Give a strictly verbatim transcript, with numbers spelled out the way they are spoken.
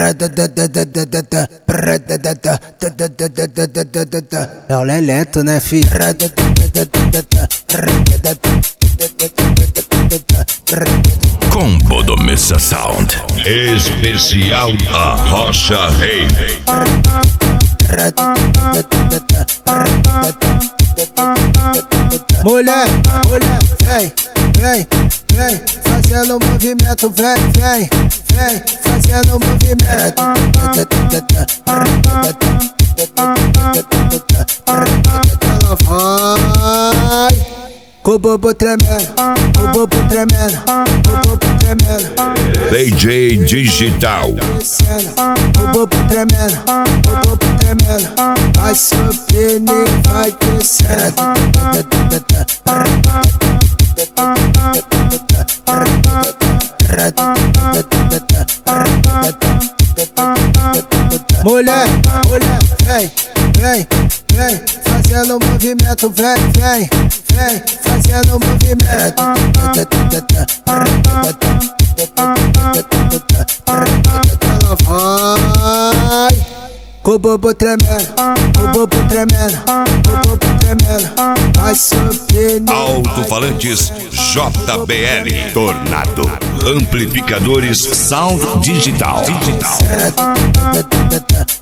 É o Leleto, né, fi? Combo do Missa Sound. Especial a Rocha Rei. Mulher, mulher, vem, vem, vem, fazendo movimento, vem, vem, vem, fazendo movimento. Ela vai com o bobo tremendo, com o bobo tremendo, com o bobo tremendo. D J Digital. Com o bobo tremendo, com o bobo tremendo. Vai subindo e vai descendo. Mulher, mulher, vem, vem, vem, fazendo movimento, vem, vem, vem, fazendo movimento. Ela vai com o bobo tremendo, com o bobo tremendo, com o bobo tremendo. Vai subindo. Alto-falantes J B L. Tornado. Amplificadores Sound Digital. Digital.